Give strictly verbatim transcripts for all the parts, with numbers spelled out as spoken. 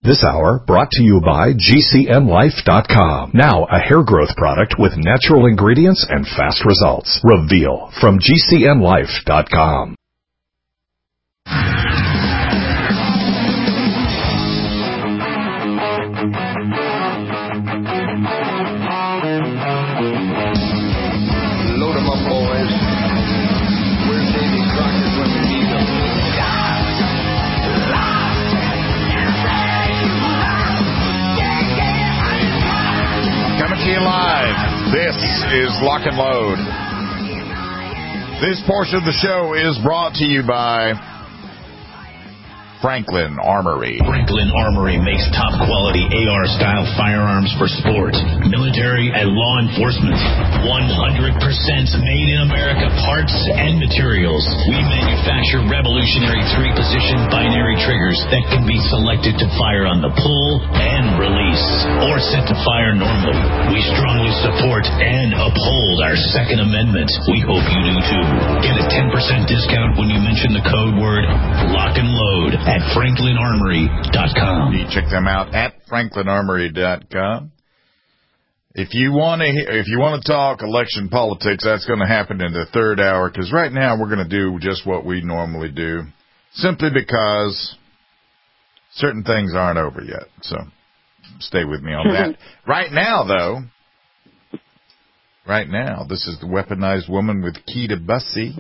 This hour brought to you by G C N Life dot com. Now a hair growth product with natural ingredients and fast results. Reveal from G C N Life dot com. Load 'em up, boys. Where's Davy Crockett when we need him? Coming to you live. This is Lock and Load. This portion of the show is brought to you by Franklin Armory. Franklin Armory makes top-quality A R-style firearms for sport, military, and law enforcement. one hundred percent made-in-America parts and materials. We manufacture revolutionary three-position binary triggers that can be selected to fire on the pull and release, or set to fire normally. We strongly support and uphold our Second Amendment. We hope you do, too. Get a ten percent discount when you mention the code word Lock and Load at Franklin Armory dot com. You check them out at Franklin Armory dot com. If you want to, if you want to talk election politics, that's going to happen in the third hour. Because right now we're going to do just what we normally do, simply because certain things aren't over yet. So stay with me on that. Right now, though, right now, this is the Weaponized Woman with Keita Bussey.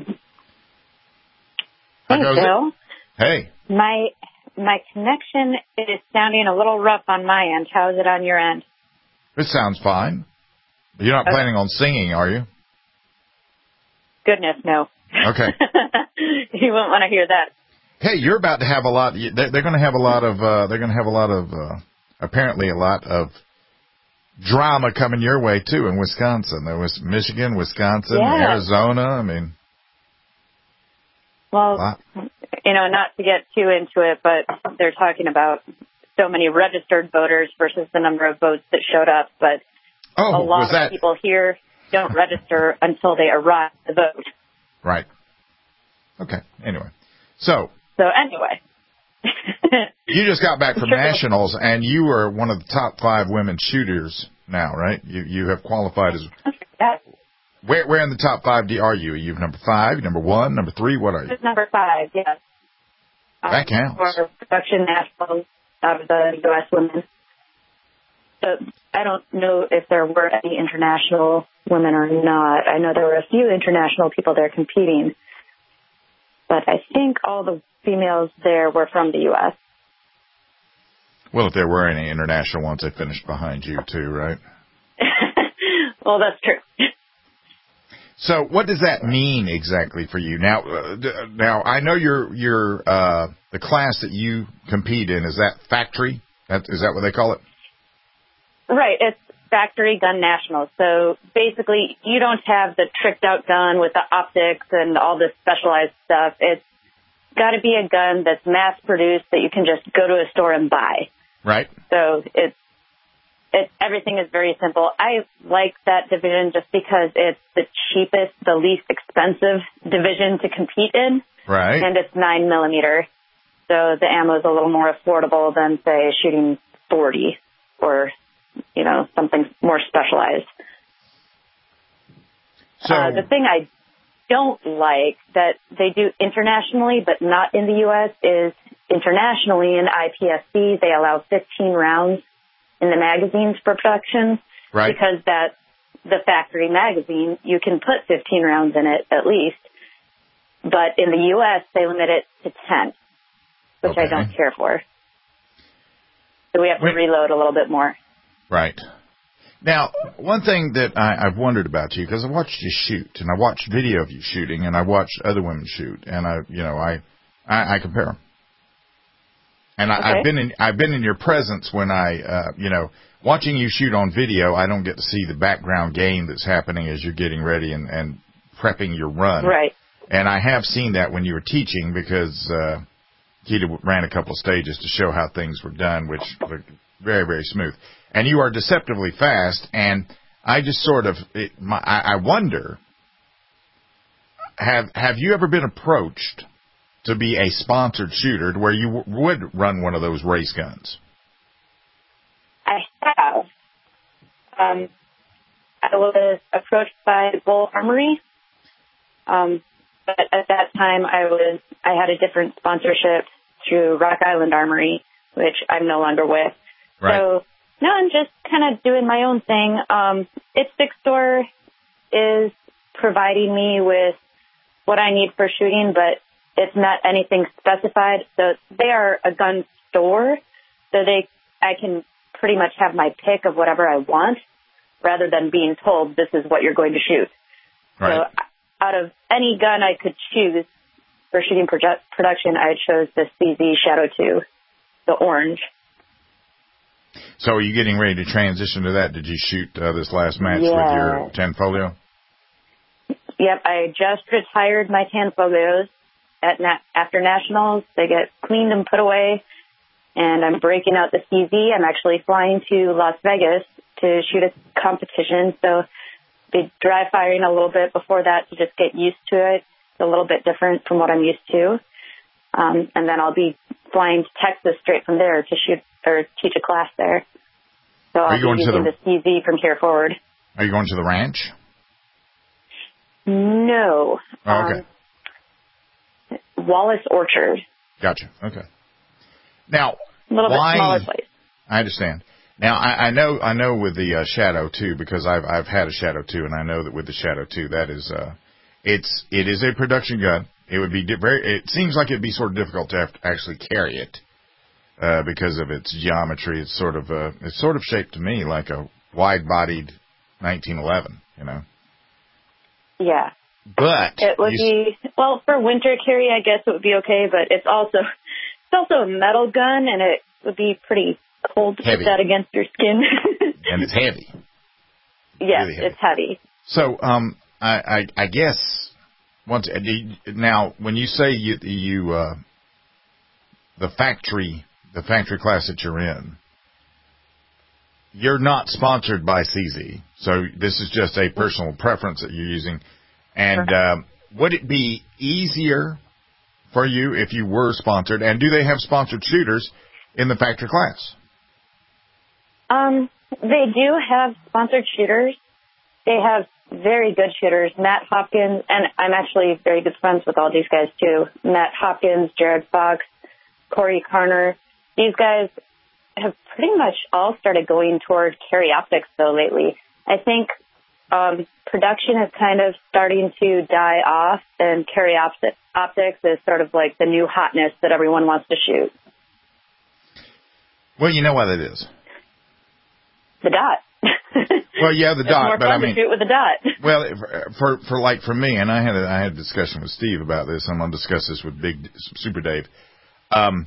Hey, Bill. It? Hey. My my connection is sounding a little rough on my end. How is it on your end? It sounds fine. You're not okay. Planning on singing, are you? Goodness, no. Okay. You won't want to hear that. Hey, you're about to have a lot. They're, they're going to have a lot of. Uh, they're going to have a lot of. Uh, apparently, a lot of drama coming your way too in Wisconsin. There was Michigan, Wisconsin, yeah. Arizona. I mean. Well, wow. You know, not to get too into it, but they're talking about so many registered voters versus the number of votes that showed up. But oh, a lot that... of people here don't register until they arrive to vote. Right. Okay. Anyway. So. So anyway. You just got back from nationals, and you were one of the top five women shooters now, right? You you have qualified as. Yeah. Where where in the top five are you? Are you number five, number one, number three? What are you? Just number five, yes. That counts. Um, for production nationals out of the U S women. So I don't know if there were any international women or not. I know there were a few international people there competing. But I think all the females there were from the U S Well, if there were any international ones, they finished behind you too, right? Well, that's true. So, what does that mean exactly for you now? Uh, now, I know you're you're uh, the class that you compete in. Is that factory? That, is that what they call it? Right. It's factory gun nationals. So basically, you don't have the tricked out gun with the optics and all this specialized stuff. It's got to be a gun that's mass produced that you can just go to a store and buy. Right. So it's. It, everything is very simple. I like that division just because it's the cheapest, the least expensive division to compete in. Right. And it's nine millimeter. So the ammo is a little more affordable than, say, shooting forty or, you know, something more specialized. So uh, the thing I don't like that they do internationally but not in the U S is internationally in I P S C they allow fifteen rounds in the magazines for production, right? Because that's the factory magazine. You can put fifteen rounds in it at least. But in the U S, they limit it to ten, which okay. I don't care for. So we have to Wait. reload a little bit more. Right. Now, one thing that I, I've wondered about you, because I watched you shoot, and I watched video of you shooting, and I watched other women shoot, and I, you know, I, I, I compare them. And I, okay. I've been in I've been in your presence when I, uh, you know, watching you shoot on video. I don't get to see the background game that's happening as you're getting ready and, and prepping your run. Right. And I have seen that when you were teaching because uh, Keita ran a couple of stages to show how things were done, which looked very, very smooth. And you are deceptively fast. And I just sort of, it, my, I, I wonder, have have you ever been approached to be a sponsored shooter to where you w- would run one of those race guns? um, I was approached by Bull Armory. Um, but at that time, I was I had a different sponsorship through Rock Island Armory, which I'm no longer with. Right. So now I'm just kind of doing my own thing. Um, It's Stick Store is providing me with what I need for shooting, but it's not anything specified. So they are a gun store, so they I can pretty much have my pick of whatever I want, rather than being told this is what you're going to shoot. Right. So out of any gun I could choose for shooting produ- production, I chose the C Z Shadow two, the orange. So are you getting ready to transition to that? Did you shoot uh, this last match Yeah. with your Tanfoglio? Yep, I just retired my Tanfoglios at na- after Nationals. They get cleaned and put away, and I'm breaking out the C Z. I'm actually flying to Las Vegas to shoot a competition, so be dry firing a little bit before that to just get used to it. It's a little bit different from what I'm used to. Um, and then I'll be flying to Texas straight from there to shoot or teach a class there. So Are I'll you going be to using the- the C Z from here forward. Are you going to the ranch? No. Oh, okay. Um, Wallace Orchard. Gotcha. Okay. Now, A little why, bit smaller place. I understand. Now, I, I know, I know with the uh, Shadow two, because I've I've had a Shadow two, and I know that with the Shadow two, that is, uh, it's it is a production gun. It would be di- very. It seems like it'd be sort of difficult to have to actually carry it uh, because of its geometry. It's sort of uh, it's sort of shaped to me like a wide-bodied nineteen eleven. You know. Yeah. But It would you, be, well, for winter carry, I guess it would be okay, but it's also, it's also a metal gun, and it would be pretty cold to Heavy. put that against your skin. and it's heavy. Yes, really heavy. it's heavy. So, um, I, I, I guess once uh, do you- now, when you say you, you, uh, the factory, the factory class that you're in, you're not sponsored by C Z, so this is just a personal preference that you're using. And um, would it be easier for you if you were sponsored? And do they have sponsored shooters in the factory class? Um, they do have sponsored shooters. They have very good shooters. Matt Hopkins, and I'm actually very good friends with all these guys too. Matt Hopkins, Jared Fox, Corey Carner. These guys have pretty much all started going toward carry optics though lately. I think um, production is kind of starting to die off, and carry opti- optics is sort of like the new hotness that everyone wants to shoot. Well, you know what it is. The dot. Well, yeah, the It's dot, more but fun I mean, to shoot with a dot. well, for for like for me, and I had a, I had a discussion with Steve about this. I'm going to discuss this with Big Super Dave. Um,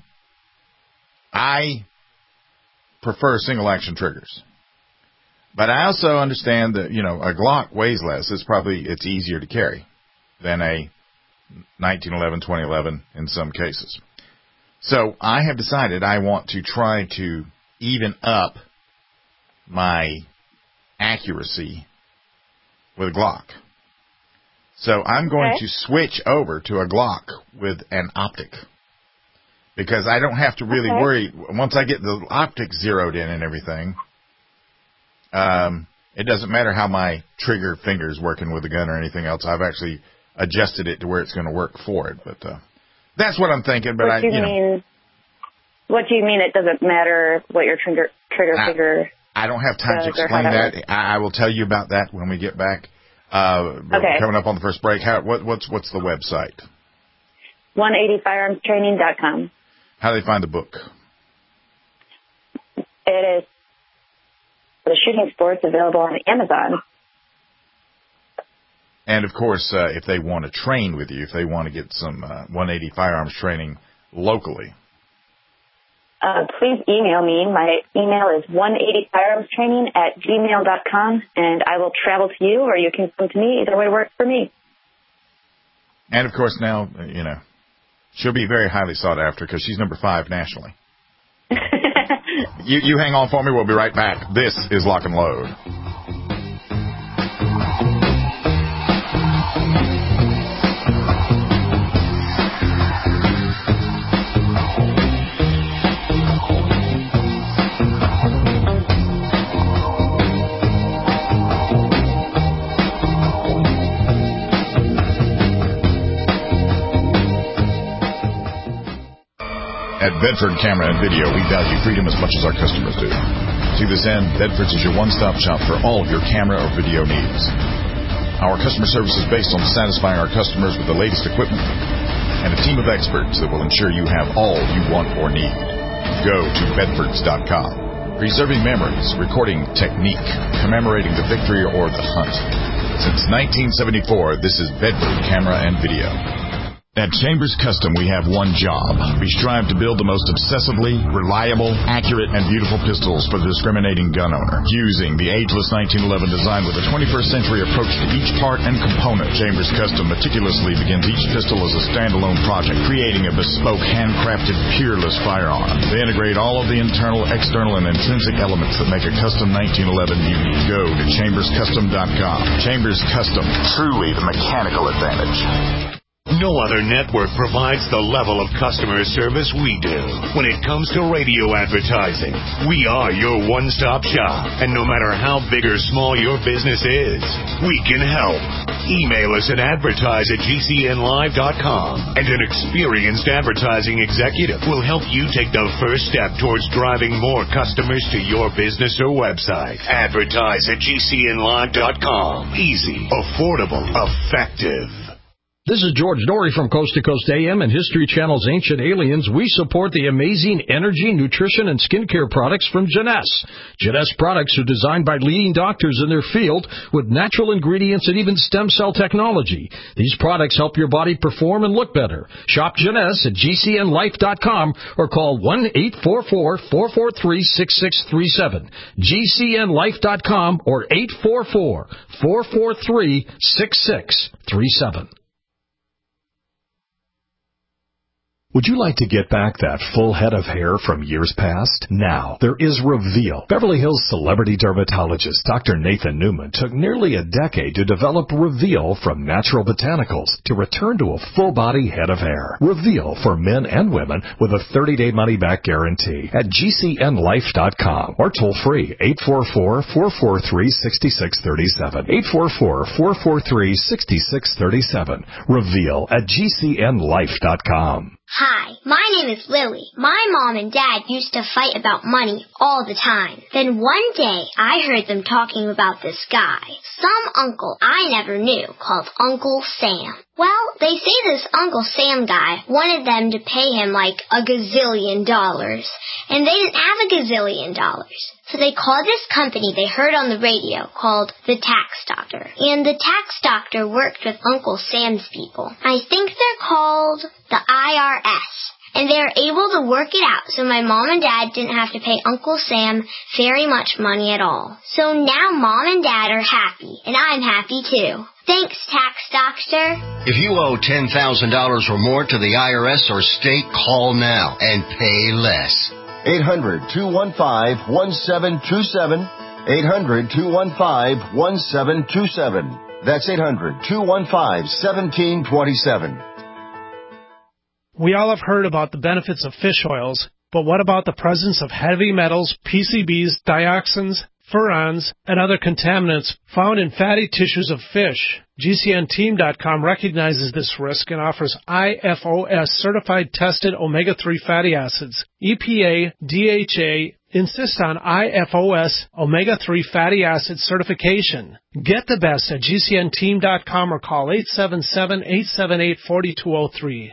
I prefer single action triggers, but I also understand that you know a Glock weighs less. It's probably it's easier to carry than a nineteen eleven, twenty eleven in some cases. So I have decided I want to try to even up my accuracy with a Glock. So I'm going Okay. to switch over to a Glock with an optic, because I don't have to really Okay. worry. Once I get the optics zeroed in and everything, um, it doesn't matter how my trigger finger is working with the gun or anything else. I've actually adjusted it to where it's going to work for it. But uh, that's what I'm thinking. But What I, do you, you know, mean? What do you mean? It doesn't matter what your trigger trigger I- finger. I don't have time to Does or explain how that. that I, I will tell you about that when we get back. Uh, we're Okay. coming up on the first break. How, what, what's what's the website? one eighty firearms training dot com. How do they find the book? It is the shooting sports available on Amazon. And of course, uh, if they want to train with you, if they want to get some uh, one eighty firearms training locally, Uh, please email me. My email is one eighty firearms training at gmail dot com, and I will travel to you, or you can come to me. Either way works for me. and of course now, uh, you know, she'll be very highly sought after because she's number five nationally. You you hang on for me. We'll be right back. This is Lock and Load. At Bedford Camera and Video, we value freedom as much as our customers do. To this end, Bedford's is your one-stop shop for all of your camera or video needs. Our customer service is based on satisfying our customers with the latest equipment and a team of experts that will ensure you have all you want or need. Go to bedfords dot com. Preserving memories, recording technique, commemorating the victory or the hunt. Since nineteen seventy-four, this is Bedford Camera and Video. At Chambers Custom, we have one job. We strive to build the most obsessively, reliable, accurate, and beautiful pistols for the discriminating gun owner. Using the ageless nineteen eleven design with a twenty-first century approach to each part and component, Chambers Custom meticulously begins each pistol as a standalone project, creating a bespoke, handcrafted, peerless firearm. They integrate all of the internal, external, and intrinsic elements that make a custom nineteen eleven unique. Go to chambers custom dot com. Chambers Custom, truly the mechanical advantage. No other network provides the level of customer service we do. When it comes to radio advertising, we are your one-stop shop. And no matter how big or small your business is, we can help. Email us at advertise at g c n live dot com, and an experienced advertising executive will help you take the first step towards driving more customers to your business or website. Advertise at g c n live dot com. Easy, affordable, effective. This is George Dory from Coast to Coast A M and History Channel's Ancient Aliens. We support the amazing energy, nutrition, and skincare products from Jeunesse. Jeunesse products are designed by leading doctors in their field with natural ingredients and even stem cell technology. These products help your body perform and look better. Shop Jeunesse at g c n life dot com or call one eight four four, four four three, six six three seven. g c n life dot com or eight four four, four four three, six six three seven. Would you like to get back that full head of hair from years past? Now, there is Reveal. Beverly Hills celebrity dermatologist Doctor Nathan Newman took nearly a decade to develop Reveal from natural botanicals to return to a full-body head of hair. Reveal for men and women with a thirty-day money-back guarantee at g c n life dot com or toll-free eight four four, four four three, six six three seven. eight four four, four four three, six six three seven. Reveal at g c n life dot com. Hi, my name is Lily. My mom and dad used to fight about money all the time. Then one day, I heard them talking about this guy, some uncle I never knew, called Uncle Sam. Well, they say this Uncle Sam guy wanted them to pay him like a gazillion dollars, and they didn't have a gazillion dollars. So they called this company they heard on the radio called the Tax Doctor. And the Tax Doctor worked with Uncle Sam's people. I think they're called the I R S. And they were able to work it out so my mom and dad didn't have to pay Uncle Sam very much money at all. So now mom and dad are happy, and I'm happy too. Thanks, Tax Doctor. If you owe ten thousand dollars or more to the I R S or state, call now and pay less. eight hundred, two one five, one seven two seven. eight hundred, two one five, one seven two seven. That's eight hundred, two one five, one seven two seven. We all have heard about the benefits of fish oils, but what about the presence of heavy metals, P C Bs, dioxins, furans, and other contaminants found in fatty tissues of fish? G C N team dot com recognizes this risk and offers I F O S certified tested omega three fatty acids. E P A, D H A insist on I F O S omega three fatty acid certification. Get the best at G C N team dot com or call eight seven seven, eight seven eight, four two zero three.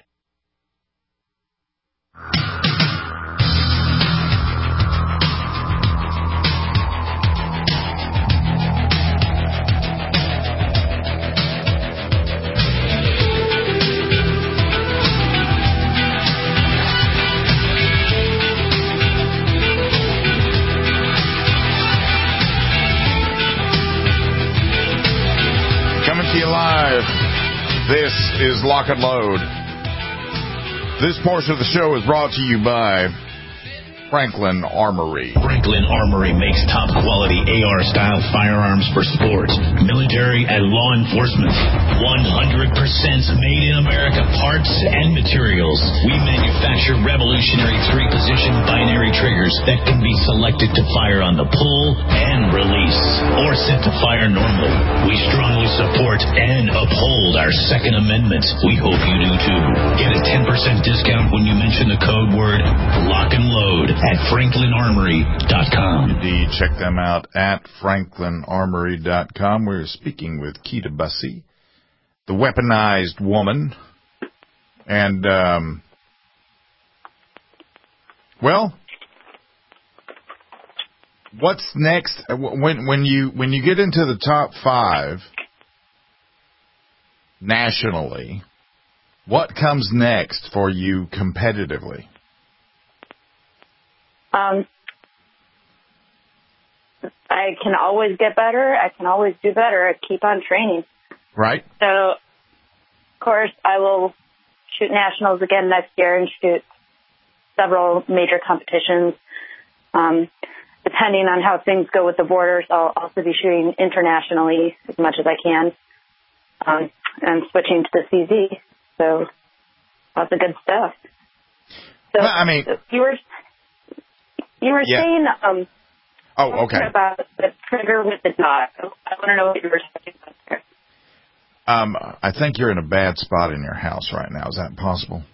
Coming to you live, this is Lock and Load. This portion of the show is brought to you by Franklin Armory. Franklin Armory makes top-quality A R-style firearms for sport, military, and law enforcement. one hundred percent made in America parts and materials. We manufacture revolutionary three-position binary triggers that can be selected to fire on the pull and release, or set to fire normally. We strongly support and uphold our Second Amendment. We hope you do too. Get a ten percent discount when you mention the code word lock and load at franklin armory dot com. Indeed, check them out at franklin armory dot com. We're speaking with Keita Bussey, the weaponized woman. And, um, well, what's next? When, when you, when you get into the top five nationally, what comes next for you competitively? Um, I can always get better. I can always do better. I keep on training. Right. So, of course, I will shoot nationals again next year and shoot several major competitions. Um, depending on how things go with the borders, I'll also be shooting internationally as much as I can. Um, and switching to the C Z. So, lots of good stuff. So, well, I mean, you were... You were yeah. saying um, oh, okay. about the trigger with the dog. I want to know what you were saying about there. Um, I think you're in a bad spot in your house right now. Is that possible?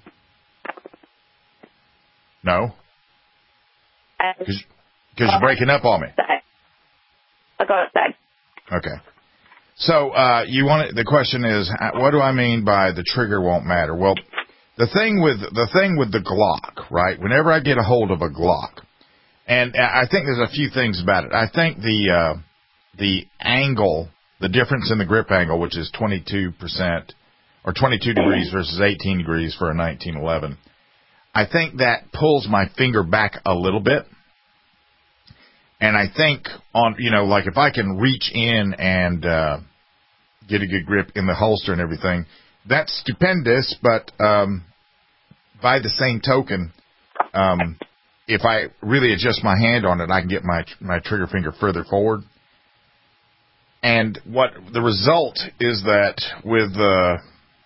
No? Because you're breaking up on me. I'll go outside. Okay. So uh, you want the question is, what do I mean by the trigger won't matter? Well, the thing with the thing with the Glock, right? Whenever I get a hold of a Glock, and I think there's a few things about it. I think the uh, the angle, the difference in the grip angle, which is twenty-two percent or twenty-two degrees versus eighteen degrees for a nineteen eleven, I think that pulls my finger back a little bit. And I think on, you know, like if I can reach in and uh, get a good grip in the holster and everything, that's stupendous. But um, by the same token, um, if I really adjust my hand on it, I can get my my trigger finger further forward. And what the result is that with uh,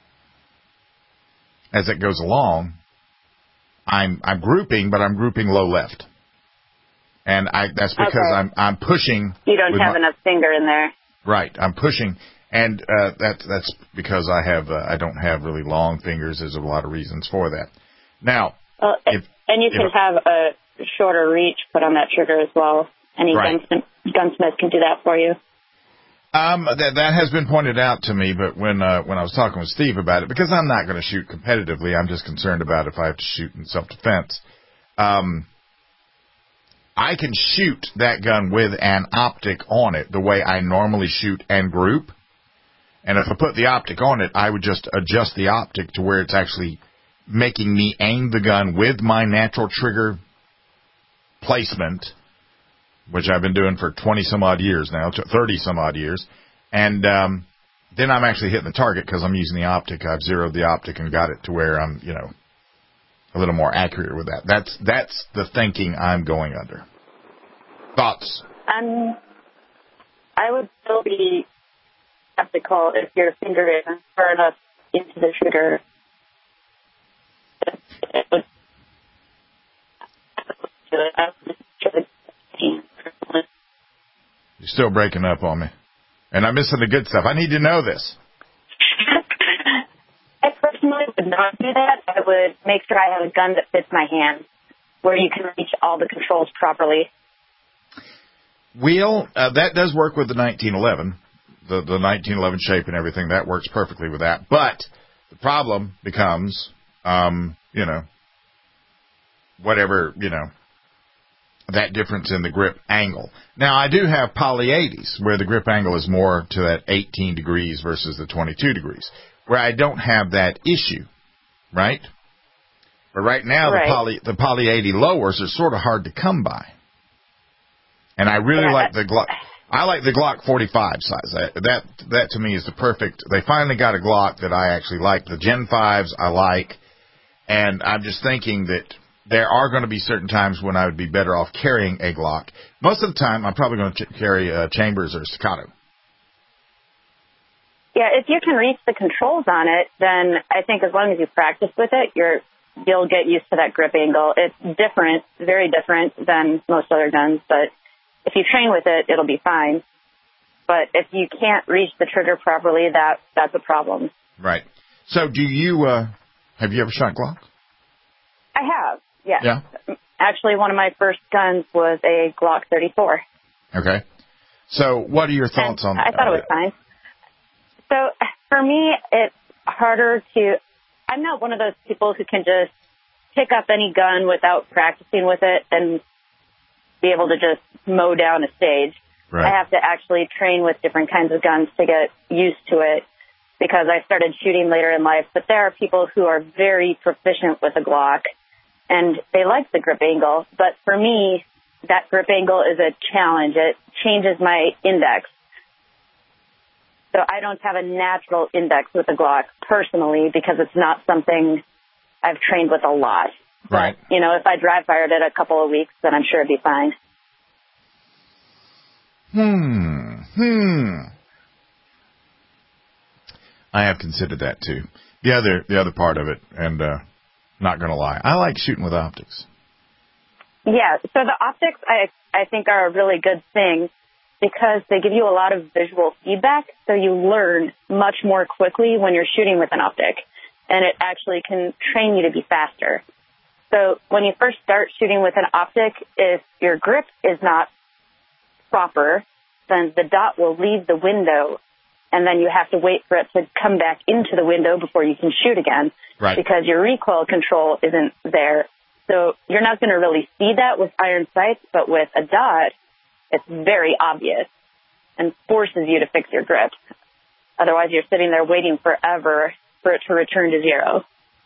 as it goes along, I'm I'm grouping, but I'm grouping low left, and I that's because okay. I'm I'm pushing. You don't have my, enough finger in there. Right, I'm pushing, and uh, that that's because I have uh, I don't have really long fingers. There's a lot of reasons for that. Now. Well, if, and you can if, have a shorter reach put on that trigger as well. Any right. gunsmith, gunsmith can do that for you. Um, that that has been pointed out to me, but when uh, when I was talking with Steve about it, because I'm not going to shoot competitively, I'm just concerned about if I have to shoot in self-defense. Um, I can shoot that gun with an optic on it the way I normally shoot and group. And if I put the optic on it, I would just adjust the optic to where it's actually making me aim the gun with my natural trigger placement, which I've been doing for twenty some odd years now, thirty some odd years. And um, then I'm actually hitting the target because I'm using the optic. I've zeroed the optic and got it to where I'm, you know, a little more accurate with that. That's that's the thinking I'm going under. Thoughts? Um, I would still be skeptical if your finger isn't far enough into the trigger. It would, I would You're still breaking up on me. And I'm missing the good stuff. I need to know this. I personally would not do that. I would make sure I have a gun that fits my hand, where you can reach all the controls properly. Wheel, uh, that does work with the nineteen eleven. The, the nineteen eleven shape and everything, that works perfectly with that. But the problem becomes, um, you know, whatever, you know, that difference in the grip angle. Now, I do have poly eighties where the grip angle is more to that eighteen degrees versus the twenty-two degrees, where I don't have that issue, right? But right now, right. the poly the poly eighty lowers are sort of hard to come by. And I really yeah, like the Glock. I like the Glock forty-five size. That, that that to me is the perfect. They finally got a Glock that I actually like. The Gen fives I like, and I'm just thinking that there are going to be certain times when I would be better off carrying a Glock. Most of the time, I'm probably going to ch- carry uh, Chambers or Staccato. Yeah, if you can reach the controls on it, then I think as long as you practice with it, you're you'll get used to that grip angle. It's different, very different than most other guns, but if you train with it, it'll be fine. But if you can't reach the trigger properly, that that's a problem. Right. So do you, uh, have you ever shot Glock? I have, yes. Yeah. Actually, one of my first guns was a Glock thirty-four. Okay. So what are your thoughts and on that? I thought it was fine. So for me, it's harder to, I'm not one of those people who can just pick up any gun without practicing with it and be able to just mow down a stage. Right. I have to actually train with different kinds of guns to get used to it because I started shooting later in life. But there are people who are very proficient with a Glock and they like the grip angle. But for me, that grip angle is a challenge. It changes my index. So I don't have a natural index with a Glock personally because it's not something I've trained with a lot. Right. But, you know, if I dry fired it a couple of weeks, then I'm sure it'd be fine. Hmm. Hmm. I have considered that too. The other, the other part of it, and uh, not going to lie, I like shooting with optics. Yeah. So the optics, I I think, are a really good thing because they give you a lot of visual feedback, so you learn much more quickly when you're shooting with an optic, and it actually can train you to be faster. So when you first start shooting with an optic, if your grip is not proper, then the dot will leave the window, and then you have to wait for it to come back into the window before you can shoot again, right, because your recoil control isn't there. So you're not going to really see that with iron sights, but with a dot, it's very obvious and forces you to fix your grip. Otherwise, you're sitting there waiting forever for it to return to zero.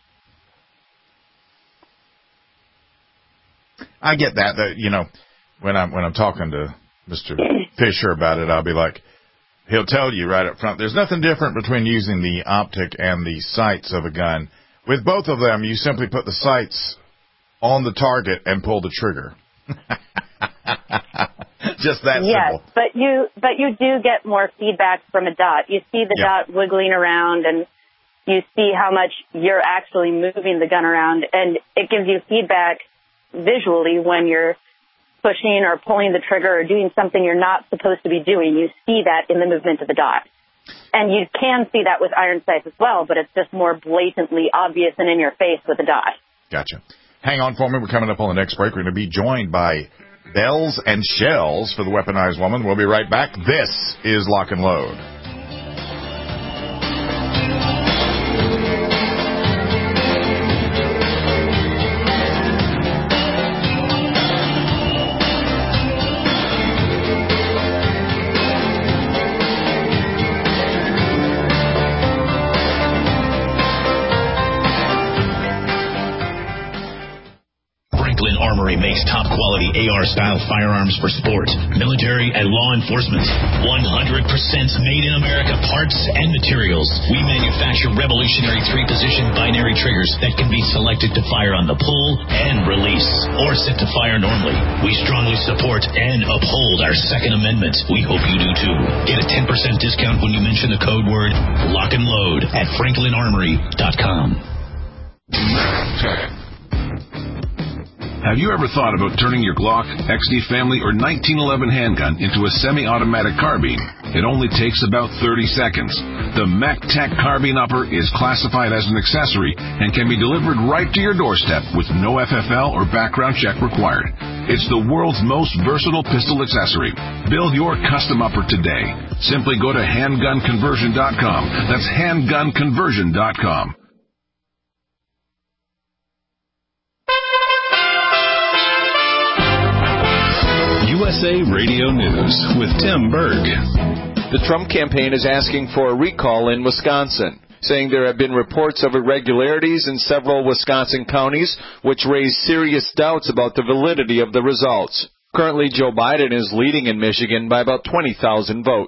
I get that. That you know, when I'm when I'm talking to Mister Fisher about it, I'll be like, he'll tell you right up front, there's nothing different between using the optic and the sights of a gun. With both of them, you simply put the sights on the target and pull the trigger. Just that yes, simple. but you but you do get more feedback from a dot. You see the yeah. dot wiggling around, and you see how much you're actually moving the gun around, and it gives you feedback visually when you're pushing or pulling the trigger or doing something you're not supposed to be doing. You see that in the movement of the dot. And you can see that with iron sights as well, but it's just more blatantly obvious and in your face with a dot. Gotcha. Hang on for me. We're coming up on the next break. We're going to be joined by Bells and Shells for the Weaponized Woman. We'll be right back. This is Lock and Load. Armory makes top-quality A R-style firearms for sport, military, and law enforcement. one hundred percent made in America parts and materials. We manufacture revolutionary three-position binary triggers that can be selected to fire on the pull and release, or set to fire normally. We strongly support and uphold our Second Amendment. We hope you do too. Get a ten percent discount when you mention the code word Lock and Load at franklin armory dot com. Have you ever thought about turning your Glock, X D Family, or nineteen eleven handgun into a semi-automatic carbine? It only takes about thirty seconds. The MacTac Carbine Upper is classified as an accessory and can be delivered right to your doorstep with no F F L or background check required. It's the world's most versatile pistol accessory. Build your custom upper today. Simply go to handgun conversion dot com. That's handgun conversion dot com. U S A Radio News with Tim Berg. The Trump campaign is asking for a recall in Wisconsin, saying there have been reports of irregularities in several Wisconsin counties, which raise serious doubts about the validity of the results. Currently, Joe Biden is leading in Michigan by about twenty thousand votes.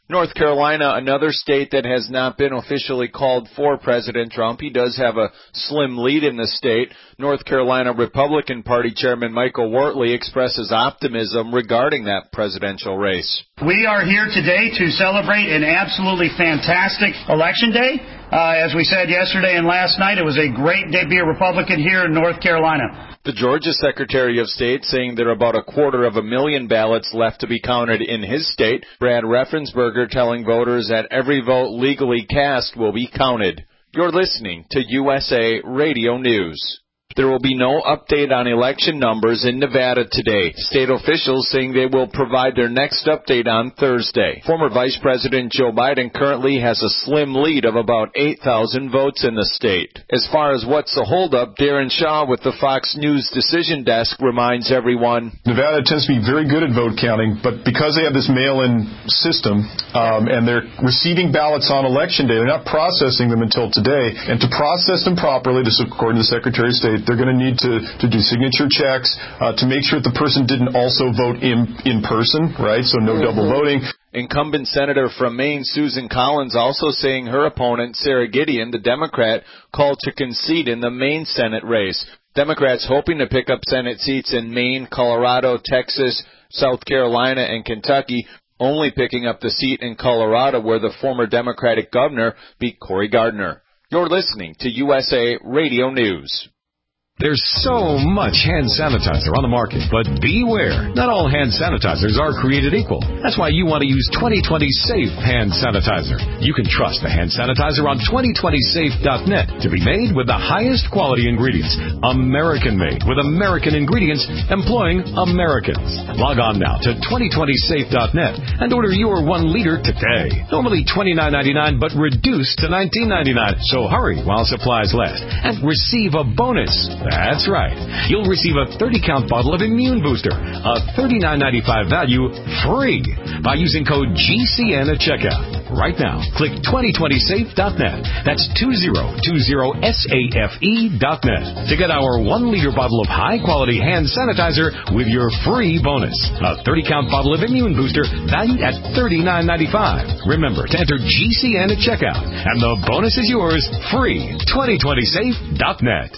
North Carolina, another state that has not been officially called for President Trump. He does have a slim lead in the state. North Carolina Republican Party Chairman Michael Wortley expresses optimism regarding that presidential race. We are here today to celebrate an absolutely fantastic election day. Uh, as we said yesterday and last night, it was a great day to be a Republican here in North Carolina. The Georgia Secretary of State saying there are about a quarter of a million ballots left to be counted in his state. Brad Raffensperger telling voters that every vote legally cast will be counted. You're listening to U S A Radio News. There will be no update on election numbers in Nevada today. State officials saying they will provide their next update on Thursday. Former Vice President Joe Biden currently has a slim lead of about eight thousand votes in the state. As far as what's the holdup, Darren Shaw with the Fox News Decision Desk reminds everyone. Nevada tends to be very good at vote counting, but because they have this mail-in system um, and they're receiving ballots on election day, they're not processing them until today. And to process them properly, this is according to the Secretary of State, they're going to need to, to do signature checks uh, to make sure that the person didn't also vote in, in person, right? So no double voting. Incumbent Senator from Maine, Susan Collins, also saying her opponent, Sarah Gideon, the Democrat, called to concede in the Maine Senate race. Democrats hoping to pick up Senate seats in Maine, Colorado, Texas, South Carolina, and Kentucky, only picking up the seat in Colorado where the former Democratic governor beat Cory Gardner. You're listening to U S A Radio News. There's so much hand sanitizer on the market, but beware. Not all hand sanitizers are created equal. That's why you want to use twenty twenty Safe Hand Sanitizer. You can trust the hand sanitizer on twenty twenty safe dot net to be made with the highest quality ingredients. American-made with American ingredients employing Americans. Log on now to twenty twenty safe dot net and order your one liter today. Normally twenty-nine ninety-nine, but reduced to nineteen ninety-nine. So hurry while supplies last and receive a bonus. That's right. You'll receive a thirty count bottle of Immune Booster, a thirty-nine ninety-five value, free by using code G C N at checkout. Right now, click twenty twenty safe dot net. That's two zero two zero safe dot net to get our one liter bottle of high-quality hand sanitizer with your free bonus. A thirty count bottle of Immune Booster valued at thirty-nine ninety-five. Remember to enter G C N at checkout, and the bonus is yours free. twenty twenty safe dot net.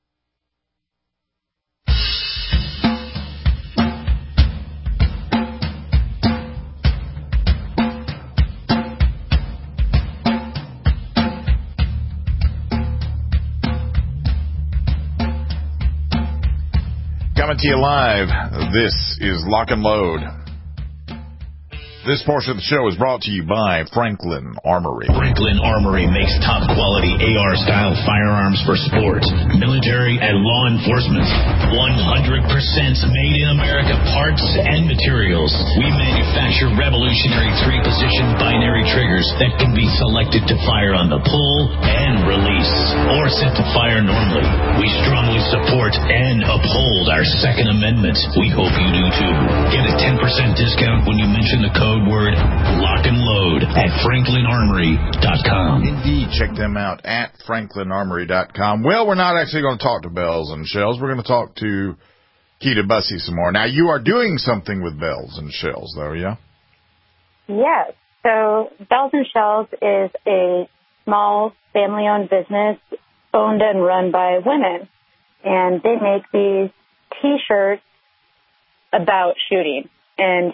Coming to you live, this is Lock and Load. This portion of the show is brought to you by Franklin Armory. Franklin Armory makes top-quality A R-style firearms for sport, military, and law enforcement. one hundred percent made in America parts and materials. We manufacture revolutionary three-position binary triggers that can be selected to fire on the pull and release, or set to fire normally. We strongly support and uphold our Second Amendment. We hope you do too. Get a ten percent discount when you mention the code word Lock and Load at franklin armory dot com. Indeed, check them out at franklin armory dot com. Well, we're not actually going to talk to Bells and Shells. We're going to talk to Keita Bussey some more. Now, you are doing something with Bells and Shells, though, yeah? Yes. So Bells and Shells is a small family-owned business owned and run by women. And they make these T-shirts about shooting. And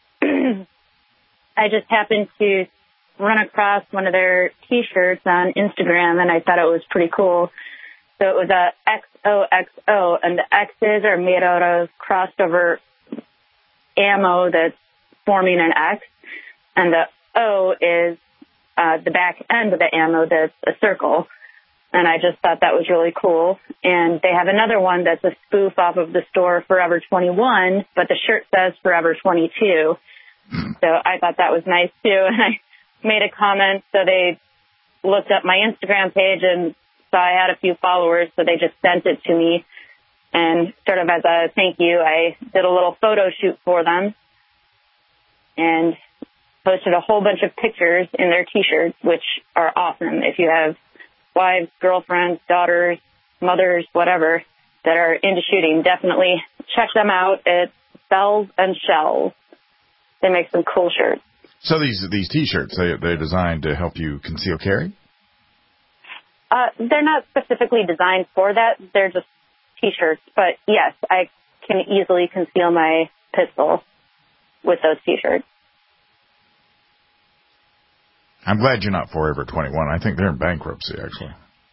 I just happened to run across one of their T-shirts on Instagram, and I thought it was pretty cool. So it was a X O X O, and the X's are made out of crossover ammo that's forming an X, and the O is uh, the back end of the ammo that's a circle. And I just thought that was really cool. And they have another one that's a spoof off of the store Forever twenty-one, but the shirt says Forever twenty-two. So I thought that was nice, too. And I made a comment, so they looked up my Instagram page and saw I had a few followers, so they just sent it to me. And sort of as a thank you, I did a little photo shoot for them and posted a whole bunch of pictures in their T-shirts, which are awesome. If you have wives, girlfriends, daughters, mothers, whatever, that are into shooting, definitely check them out at Bells and Shells. They make some cool shirts. So these these T-shirts, they, they're designed to help you conceal carry? Uh, they're not specifically designed for that. They're just T-shirts. But, yes, I can easily conceal my pistol with those T-shirts. I'm glad you're not Forever twenty-one. I think they're in bankruptcy, actually.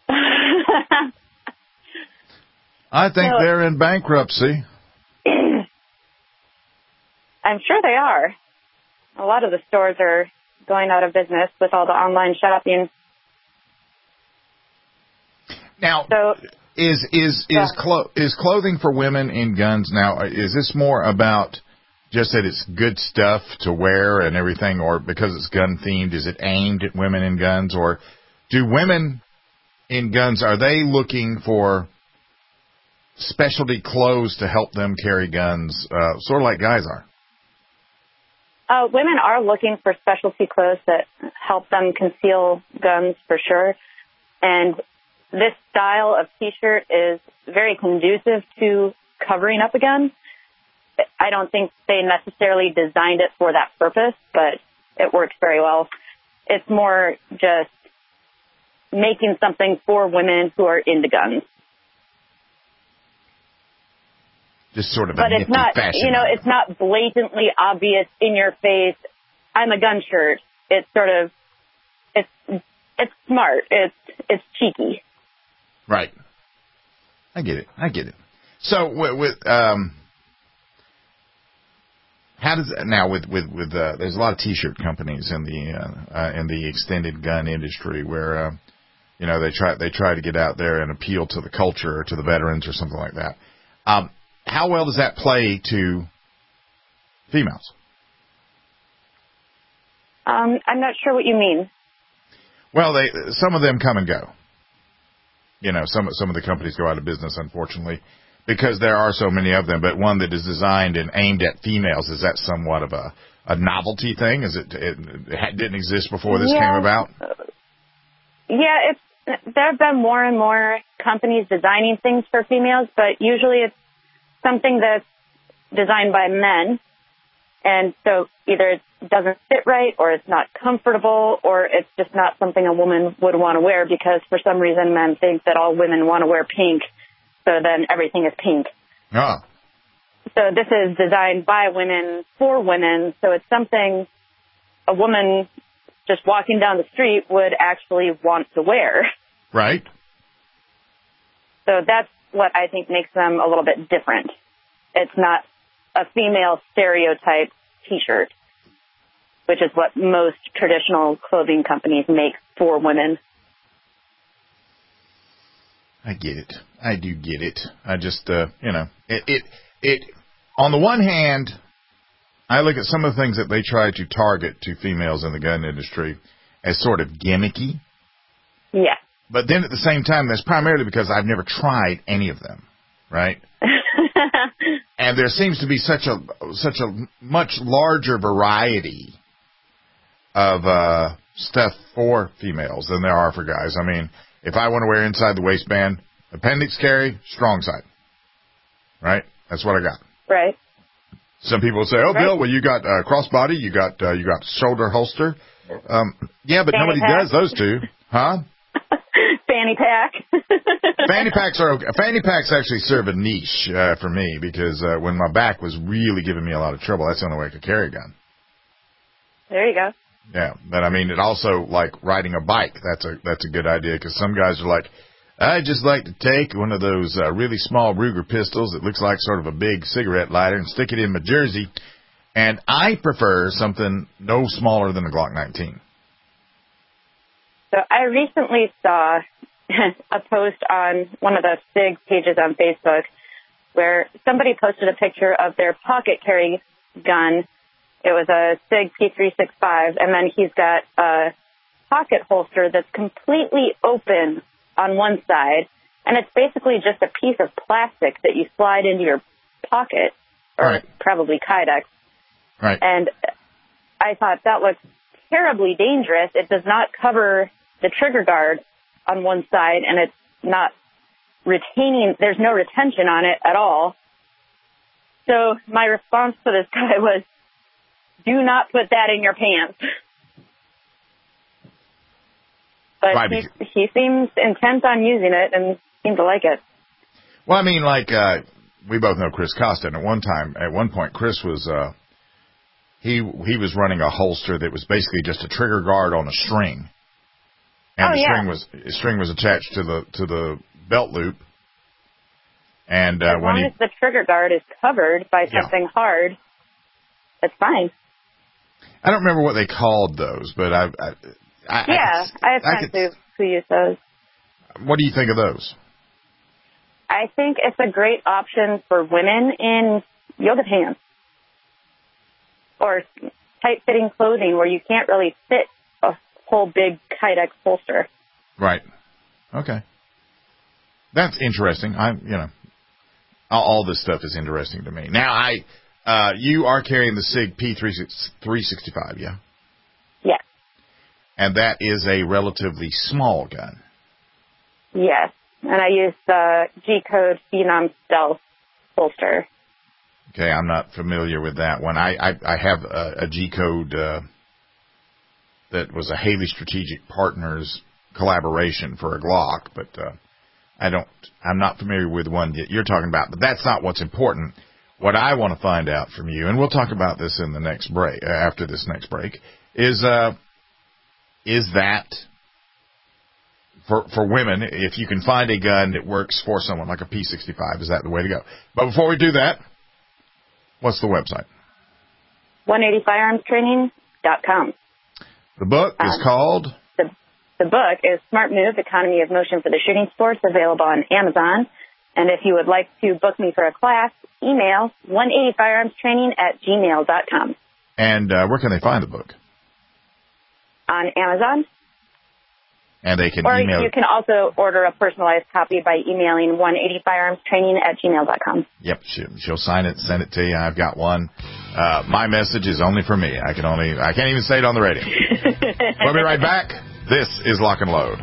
I think so, they're in bankruptcy. I'm sure they are. A lot of the stores are going out of business with all the online shopping. Now, so, is is is, clo- is clothing for women in guns now? Is this more about just that it's good stuff to wear and everything, or because it's gun themed, is it aimed at women in guns, or do women in guns, are they looking for specialty clothes to help them carry guns, uh, sort of like guys are? Uh, women are looking for specialty clothes that help them conceal guns for sure. And this style of T-shirt is very conducive to covering up a gun. I don't think they necessarily designed it for that purpose, but it works very well. It's more just making something for women who are into guns. Just sort of a but it's not, fashion. you know, it's not blatantly obvious in your face, I'm a gun shirt. It's sort of, it's, it's smart. It's, it's cheeky. Right. I get it. I get it. So with, with um, how does now with with with uh, there's a lot of T-shirt companies in the uh, uh, in the extended gun industry where uh, you know they try they try to get out there and appeal to the culture or to the veterans or something like that. Um, how well does that play to females? Um, I'm not sure what you mean. Well, they some of them come and go. You know, some some of the companies go out of business, unfortunately, because there are so many of them. But one that is designed and aimed at females, is that somewhat of a, a novelty thing? Is it, it, it didn't exist before this yeah. came about? Yeah, it's there have been more and more companies designing things for females, but usually it's something that's designed by men. And so either it doesn't fit right, or it's not comfortable, or it's just not something a woman would want to wear because for some reason men think that all women want to wear pink, so then everything is pink. Ah. So this is designed by women for women, so it's something a woman just walking down the street would actually want to wear. Right. So that's what I think makes them a little bit different. It's not a female stereotype T-shirt, which is what most traditional clothing companies make for women. I get it. I do get it. I just, uh, you know, it, it, it, on the one hand, I look at some of the things that they try to target to females in the gun industry as sort of gimmicky. Yeah. But then at the same time, that's primarily because I've never tried any of them, right? And there seems to be such a such a much larger variety of uh, stuff for females than there are for guys. I mean, if I want to wear inside the waistband, appendix carry, strong side, right? That's what I got. Right. Some people say, "Oh, right. Bill, well, you got uh, crossbody, you got uh, you got shoulder holster." Um, yeah, but Fanny nobody pack. does those two, huh? Fanny pack. Fanny packs are okay. Fanny packs actually serve a niche uh, for me because uh, when my back was really giving me a lot of trouble, that's the only way I could carry a gun. There you go. Yeah, but I mean, it also like riding a bike. That's a that's a good idea because some guys are like, I just like to take one of those uh, really small Ruger pistols that looks like sort of a big cigarette lighter and stick it in my jersey, and I prefer something no smaller than a Glock nineteen. So I recently saw a post on one of the SIG pages on Facebook where somebody posted a picture of their pocket carry gun. It was a SIG P three sixty-five, and then he's got a pocket holster that's completely open on one side, and it's basically just a piece of plastic that you slide into your pocket, or right. probably Kydex. Right. And I thought that looks terribly dangerous. It does not cover the trigger guard on one side, and it's not retaining, there's no retention on it at all. So my response to this guy was, do not put that in your pants. But right, he, he seems intent on using it and seems to like it. Well, I mean, like, uh, we both know Chris Costa, and at one time, at one point, Chris was, uh, he, he was running a holster that was basically just a trigger guard on a string. And oh, the yeah. string was, the string was attached to the, to the belt loop. And, uh, as when long he, as the trigger guard is covered by yeah. something hard, it's fine. I don't remember what they called those, but I, I, I yeah, I, I have I friends could, who, who use those. What do you think of those? I think it's a great option for women in yoga pants or tight-fitting clothing where you can't really fit a whole big Kydex holster. Right. Okay. That's interesting. I, you know, all, all this stuff is interesting to me. Now, I, uh, you are carrying the SIG P three sixty-five, yeah? Yes. And that is a relatively small gun. Yes. And I use the G-Code Phenom Stealth holster. Okay, I'm not familiar with that one. I, I, I have a, a G-Code uh, that was a Haley Strategic Partners collaboration for a Glock, but uh, I don't, I'm not familiar with the one that you're talking about. But that's not what's important. What I want to find out from you, and we'll talk about this in the next break, after this next break, is uh, is that for for women, if you can find a gun that works for someone like a P sixty-five, is that the way to go? But before we do that, what's the website? one eighty firearms training dot com. The book is um, called? The, the book is Smart Move, Economy of Motion for the Shooting Sports, available on Amazon. And if you would like to book me for a class, email one eighty firearms training at gmail dot com. And uh, where can they find the book? On Amazon. And they can or email. Or you can also order a personalized copy by emailing one eighty firearms training at gmail dot com. Yep, she'll, she'll sign it, send it to you. I've got one. Uh, my message is only for me. I can only, I can't even say it on the radio. We'll be right back. This is Lock and Load.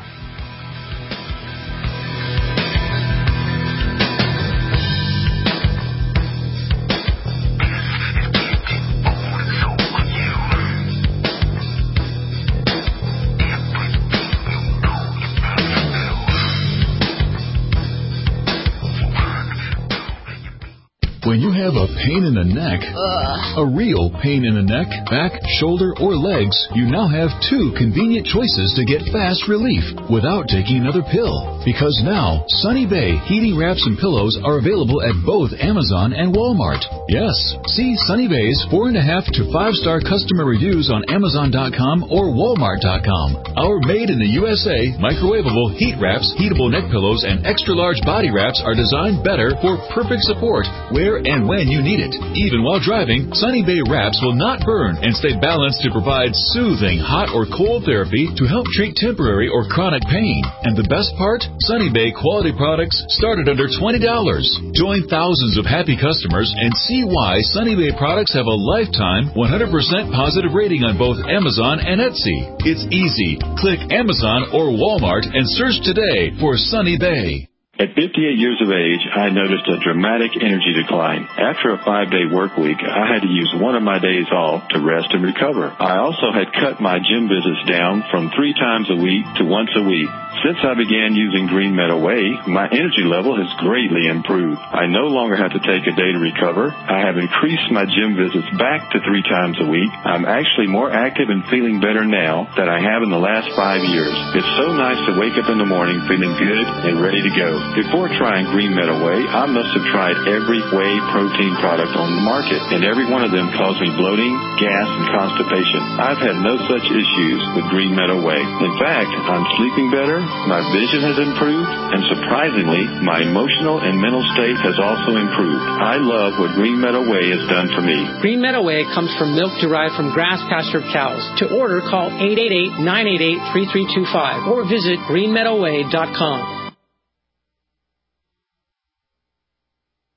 When you have a pain in the neck, Ugh. a real pain in the neck, back, shoulder, or legs, you now have two convenient choices to get fast relief without taking another pill. Because now, Sunny Bay heating wraps and pillows are available at both Amazon and Walmart. Yes, see Sunny Bay's four and a half to five star customer reviews on Amazon dot com or Walmart dot com. Our made in the U S A microwavable heat wraps, heatable neck pillows, and extra large body wraps are designed better for perfect support where and when you need it. Even while driving, Sunny Bay wraps will not burn and stay balanced to provide soothing hot or cold therapy to help treat temporary or chronic pain. And the best part? Sunny Bay quality products start at under twenty dollars. Join thousands of happy customers and see why Sunny Bay products have a lifetime one hundred percent positive rating on both Amazon and Etsy. It's easy. Click Amazon or Walmart and search today for Sunny Bay. At fifty-eight years of age, I noticed a dramatic energy decline. After a five-day work week, I had to use one of my days off to rest and recover. I also had cut my gym visits down from three times a week to once a week. Since I began using Green Meadow Whey, my energy level has greatly improved. I no longer have to take a day to recover. I have increased my gym visits back to three times a week. I'm actually more active and feeling better now than I have in the last five years. It's so nice to wake up in the morning feeling good and ready to go. Before trying Green Meadow Whey, I must have tried every whey protein product on the market, and every one of them caused me bloating, gas, and constipation. I've had no such issues with Green Meadow Whey. In fact, I'm sleeping better, my vision has improved, and surprisingly, my emotional and mental state has also improved. I love what Green Meadow Whey has done for me. Green Meadow Whey comes from milk derived from grass-pastured cows. To order, call eight eight eight, nine eight eight, three three two five or visit green meadow whey dot com.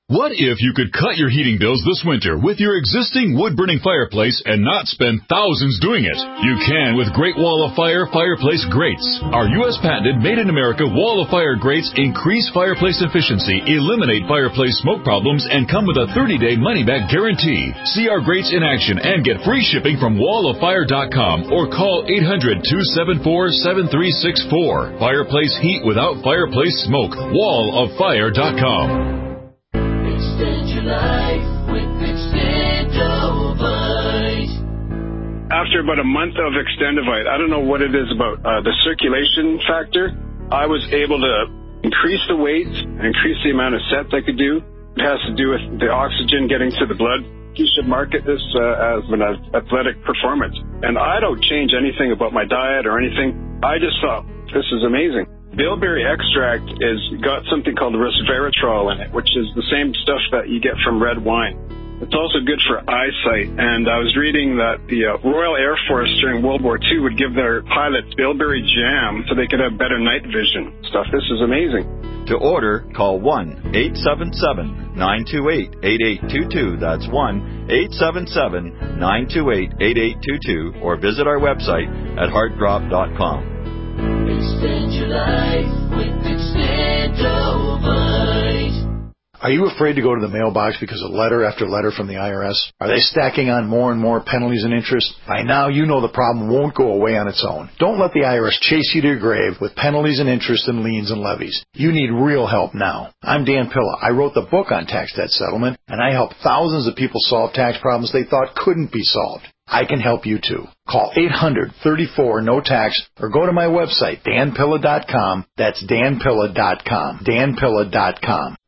What if you could cut your heating bills this winter with your existing wood-burning fireplace and not spend thousands doing it? You can with Great Wall of Fire fireplace grates. Our U S patented made-in-America Wall of Fire grates increase fireplace efficiency, eliminate fireplace smoke problems, and come with a thirty-day money-back guarantee. See our grates in action and get free shipping from wall of fire dot com or call eight hundred, two seven four, seven three six four. Fireplace heat without fireplace smoke. wall of fire dot com. Extend your life with Extendovite. After about a month of Extendovite, I don't know what it is about uh, the circulation factor, I was able to increase the weight and increase the amount of sets I could do. It has to do with the oxygen getting to the blood. You should market this uh, as an athletic performance. And I don't change anything about my diet or anything. I just thought, this is amazing. Bilberry extract is got something called resveratrol in it, which is the same stuff that you get from red wine. It's also good for eyesight, and I was reading that the uh, Royal Air Force during World War Two would give their pilots Bilberry jam so they could have better night vision. Stuff. This is amazing. To order, call one eight seven seven, nine two eight, eight eight two two. That's one eight seven seven, nine two eight, eight eight two two, or visit our website at heartdrop dot com. Extend your life with Extendovite. Are you afraid to go to the mailbox because of letter after letter from the I R S? Are they stacking on more and more penalties and interest? By now, you know the problem won't go away on its own. Don't let the I R S chase you to your grave with penalties and interest and liens and levies. You need real help now. I'm Dan Pilla. I wrote the book on tax debt settlement, and I help thousands of people solve tax problems they thought couldn't be solved. I can help you too. Call eight hundred, thirty-four, no tax or go to my website, dan pilla dot com. That's dan pilla dot com. dan pilla dot com.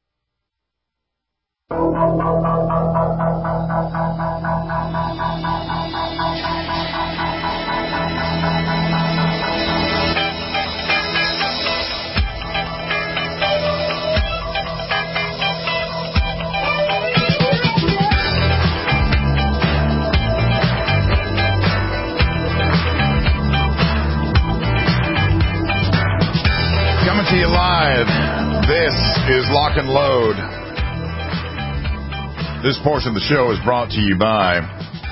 Coming to you live, this is Lock and Load. This portion of the show is brought to you by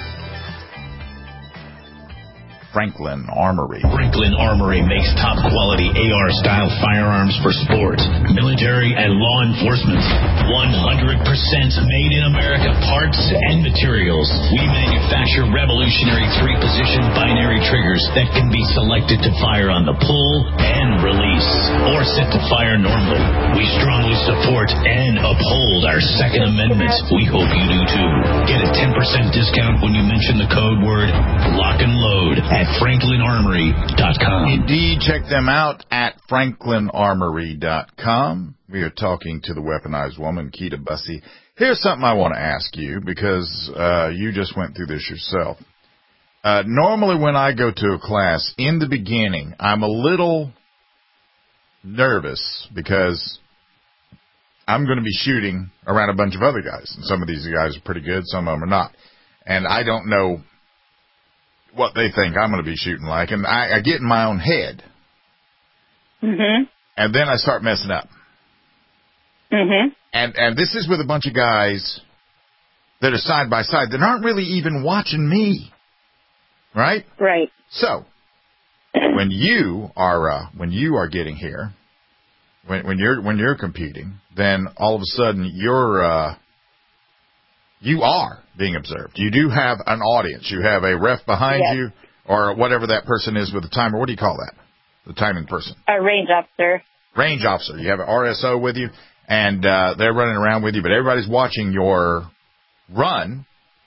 Franklin Armory. Franklin Armory makes top-quality A R-style firearms for sport, military, and law enforcement. one hundred percent made in America parts and materials. We manufacture revolutionary three-position binary triggers that can be selected to fire on the pull and release, or set to fire normally. We strongly support and uphold our Second Amendment. We hope you do too. Get a ten percent discount when you mention the code word Lock and Load at franklin armory dot com. Indeed, check them out at franklin armory dot com. We are talking to the weaponized woman, Keita Bussey. Here's something I want to ask you, because uh, you just went through this yourself. Uh, normally when I go to a class, in the beginning, I'm a little nervous because I'm going to be shooting around a bunch of other guys. And some of these guys are pretty good, some of them are not. And I don't know what they think I'm going to be shooting like, and I, I get in my own head. Mm-hmm. And then I start messing up. Mm-hmm. And and this is with a bunch of guys that are side by side that aren't really even watching me. Right? Right. So, when you are uh, when you are getting here, when when you're when you're competing, then all of a sudden you're uh, you are being observed. You do have an audience. You have a ref behind yes. you, or whatever that person is with the timer. What do you call that? The timing person. A range officer. Range officer. You have an R S O with you, and uh, they're running around with you, but everybody's watching your run.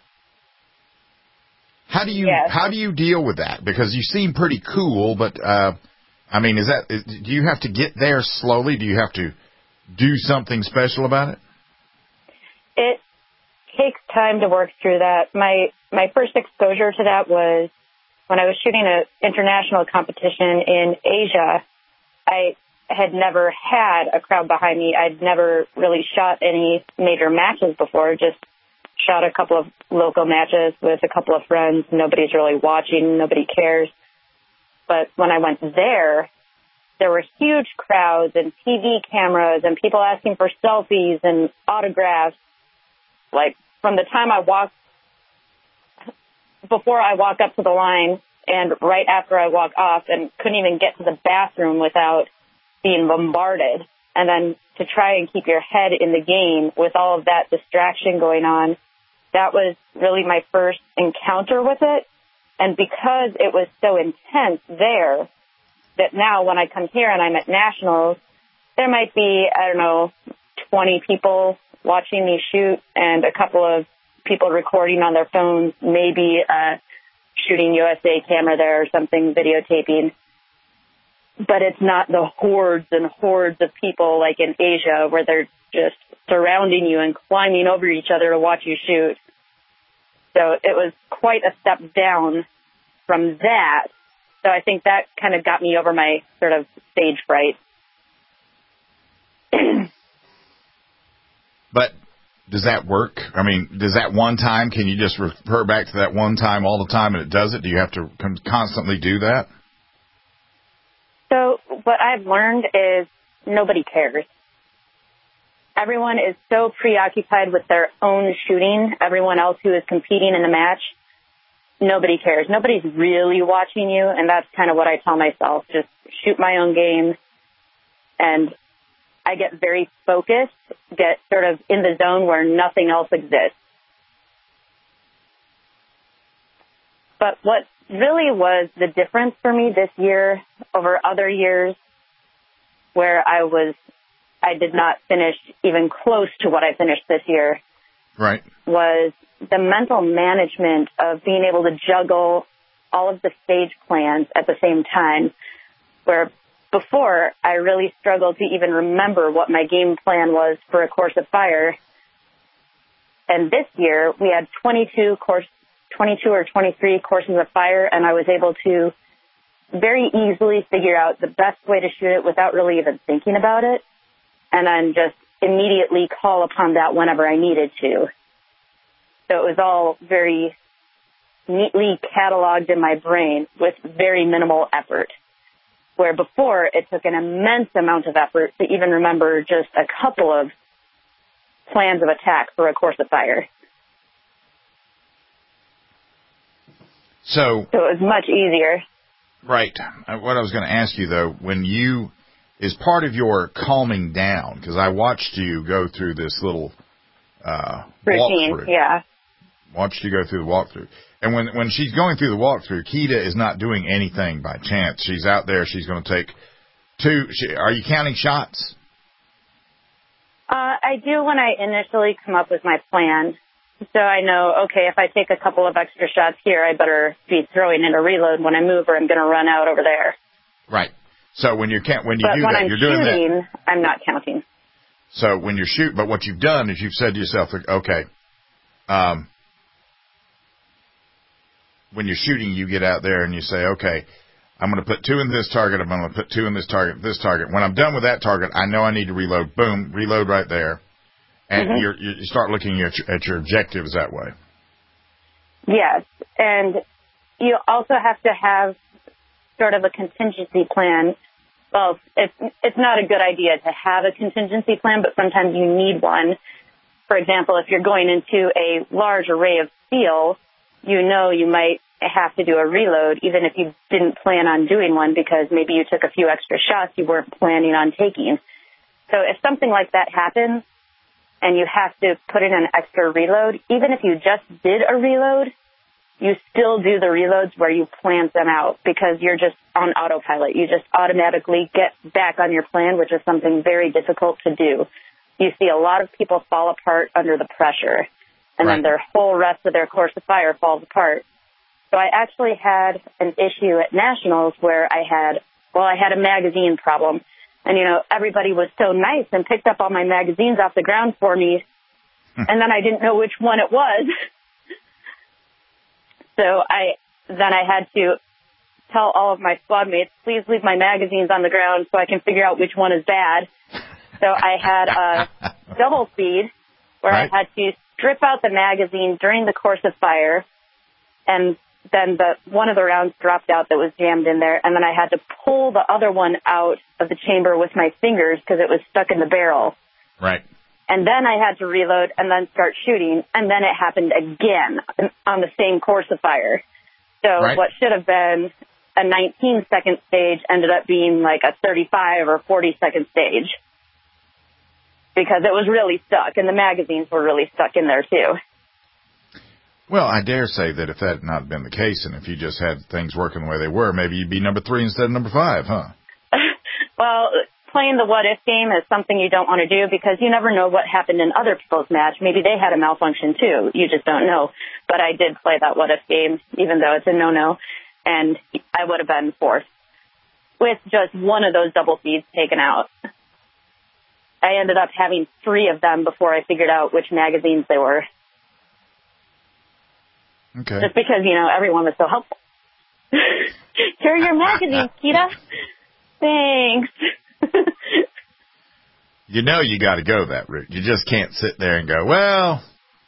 How do you yes. how do you deal with that? Because you seem pretty cool, but uh, I mean, is that is, do you have to get there slowly? Do you have to do something special about it? It takes time to work through that. My my first exposure to that was when I was shooting an international competition in Asia. I had never had a crowd behind me. I'd never really shot any major matches before, just shot a couple of local matches with a couple of friends. Nobody's really watching. Nobody cares. But when I went there, there were huge crowds and T V cameras and people asking for selfies and autographs. Like, from the time I walked, before I walk up to the line and right after I walk off, and couldn't even get to the bathroom without being bombarded. And then to try and keep your head in the game with all of that distraction going on, that was really my first encounter with it. And because it was so intense there, that now when I come here and I'm at nationals, there might be, I don't know, twenty people watching me shoot and a couple of people recording on their phones, maybe a Shooting U S A camera there or something videotaping. But it's not the hordes and hordes of people like in Asia where they're just surrounding you and climbing over each other to watch you shoot. So it was quite a step down from that. So I think that kind of got me over my sort of stage fright. But does that work? I mean, does that one time, can you just refer back to that one time all the time and it does it? Do you have to constantly do that? So what I've learned is nobody cares. Everyone is so preoccupied with their own shooting. Everyone else who is competing in the match, nobody cares. Nobody's really watching you, and that's kind of what I tell myself. Just shoot my own game, and I get very focused, get sort of in the zone where nothing else exists. But what really was the difference for me this year over other years where I was, I did not finish even close to what I finished this year, right, was the mental management of being able to juggle all of the stage plans at the same time, where before I really struggled to even remember what my game plan was for A Course of Fire. And this year we had twenty-two course, twenty-two or twenty-three courses of fire, and I was able to very easily figure out the best way to shoot it without really even thinking about it, and then just immediately call upon that whenever I needed to. So it was all very neatly cataloged in my brain with very minimal effort, where before it took an immense amount of effort to even remember just a couple of plans of attack for A Course of Fire. So, so it was much easier. Right. What I was going to ask you, though, when you, is part of your calming down, because I watched you go through this little uh, routine, walkthrough. Yeah. Watched you go through the walkthrough. And when when she's going through the walkthrough, Keita is not doing anything by chance. She's out there. She's going to take two. She, are you counting shots? Uh, I do when I initially come up with my plan. So I know, okay, if I take a couple of extra shots here, I better be throwing in a reload when I move, or I'm going to run out over there. Right. So when you're when you but do when that, I'm you're doing shooting, that. I'm not counting. So when you're shooting, but what you've done is you've said to yourself, okay, um, when you're shooting, you get out there and you say, okay, I'm going to put two in this target. I'm going to put two in this target, this target. When I'm done with that target, I know I need to reload. Boom, reload right there. And mm-hmm. you're, you start looking at your, at your objectives that way. Yes. And you also have to have sort of a contingency plan. Well, it's, it's not a good idea to have a contingency plan, but sometimes you need one. For example, if you're going into a large array of steel, you know you might have to do a reload, even if you didn't plan on doing one, because maybe you took a few extra shots you weren't planning on taking. So if something like that happens, and you have to put in an extra reload, even if you just did a reload, you still do the reloads where you planned them out, because you're just on autopilot. You just automatically get back on your plan, which is something very difficult to do. You see a lot of people fall apart under the pressure, and right. then their whole rest of their course of fire falls apart. So I actually had an issue at Nationals where I had, well, I had a magazine problem. And, you know, everybody was so nice and picked up all my magazines off the ground for me. And then I didn't know which one it was. So I then I had to tell all of my squad mates, please leave my magazines on the ground so I can figure out which one is bad. So I had a double feed where right. I had to strip out the magazine during the course of fire and then the one of the rounds dropped out that was jammed in there, and then I had to pull the other one out of the chamber with my fingers because it was stuck in the barrel. Right. And then I had to reload and then start shooting, and then it happened again on the same course of fire. So right. What should have been a nineteen-second stage ended up being like a thirty-five or forty-second stage because it was really stuck, and the magazines were really stuck in there, too. Well, I dare say that if that had not been the case and if you just had things working the way they were, maybe you'd be number three instead of number five, huh? Well, playing the what-if game is something you don't want to do because you never know what happened in other people's match. Maybe they had a malfunction, too. You just don't know. But I did play that what-if game, even though it's a no-no, and I would have been fourth with just one of those double feeds taken out. I ended up having three of them before I figured out which magazines they were. Okay. Just because, you know, everyone was so helpful. Here are your magazines, Kita. Thanks. You know you got to go that route. You just can't sit there and go, well.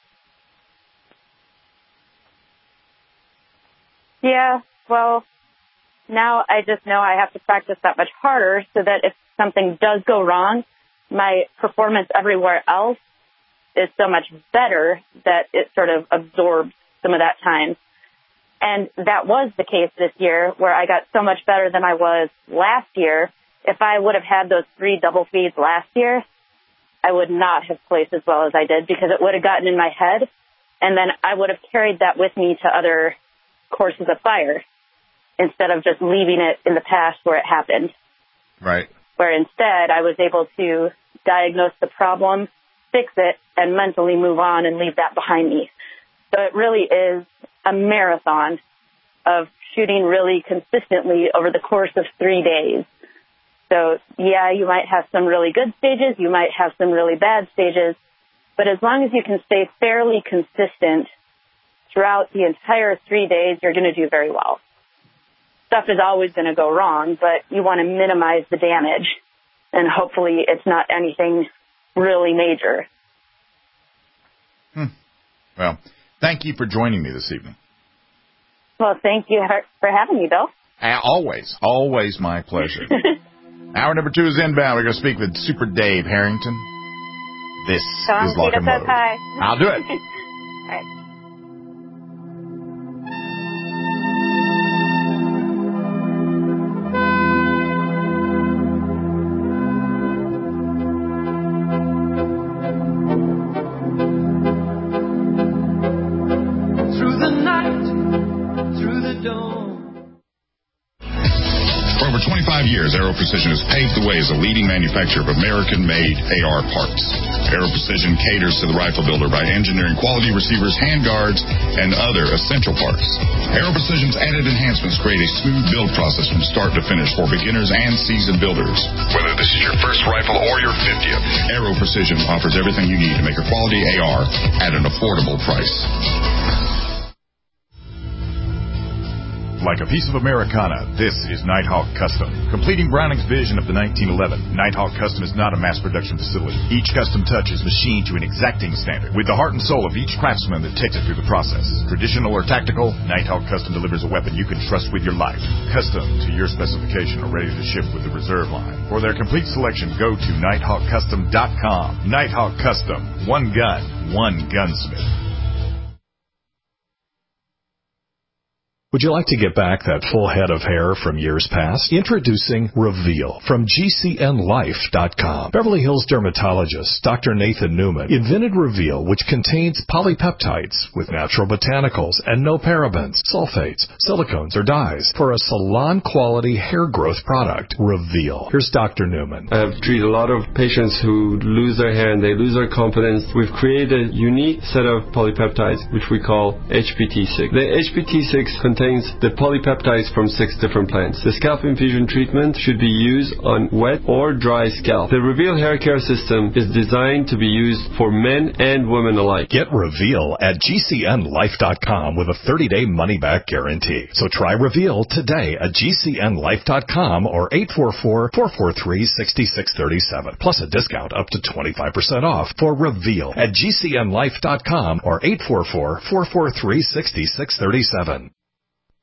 Yeah, well, now I just know I have to practice that much harder so that if something does go wrong, my performance everywhere else is so much better that it sort of absorbs some of that time. And that was the case this year where I got so much better than I was last year. If I would have had those three double feeds last year, I would not have placed as well as I did because it would have gotten in my head, and then I would have carried that with me to other courses of fire instead of just leaving it in the past where it happened. Right. Where instead I was able to diagnose the problem, fix it, and mentally move on and leave that behind me. So it really is a marathon of shooting really consistently over the course of three days. So, yeah, you might have some really good stages, you might have some really bad stages, but as long as you can stay fairly consistent throughout the entire three days, you're going to do very well. Stuff is always going to go wrong, but you want to minimize the damage, and hopefully it's not anything really major. Hmm. Well, thank you for joining me this evening. Well, thank you for having me, Bill. Uh, always, always my pleasure. Hour number two is inbound. We're going to speak with Super Dave Harrington. This Tom, is Lock and Load. Hi. I'll do it. All right. Years, Aero Precision has paved the way as a leading manufacturer of American-made A R parts. Aero Precision caters to the rifle builder by engineering quality receivers, handguards, and other essential parts. Aero Precision's added enhancements create a smooth build process from start to finish for beginners and seasoned builders. Whether this is your first rifle or your fiftieth, Aero Precision offers everything you need to make a quality A R at an affordable price. Like a piece of Americana, this is Nighthawk Custom. Completing Browning's vision of the nineteen eleven, Nighthawk Custom is not a mass production facility. Each custom touch is machined to an exacting standard, with the heart and soul of each craftsman that takes it through the process. Traditional or tactical, Nighthawk Custom delivers a weapon you can trust with your life. Custom to your specification or ready to ship with the reserve line. For their complete selection, go to nighthawk custom dot com. Nighthawk Custom. One gun, one gunsmith. Would you like to get back that full head of hair from years past? Introducing Reveal from G C N life dot com. Beverly Hills dermatologist Doctor Nathan Newman invented Reveal, which contains polypeptides with natural botanicals and no parabens, sulfates, silicones, or dyes for a salon-quality hair growth product. Reveal. Here's Doctor Newman. I have treated a lot of patients who lose their hair and they lose their confidence. We've created a unique set of polypeptides, which we call H P T six. The H P T six contains the polypeptides from six different plants. The scalp infusion treatment should be used on wet or dry scalp. The Reveal hair care system is designed to be used for men and women alike. Get Reveal at G C N life dot com with a thirty-day money-back guarantee. So try Reveal today at G C N life dot com or eight four four, four four three, six six three seven. Plus a discount up to twenty-five percent off for Reveal at G C N life dot com or eight four four, four four three, six six three seven.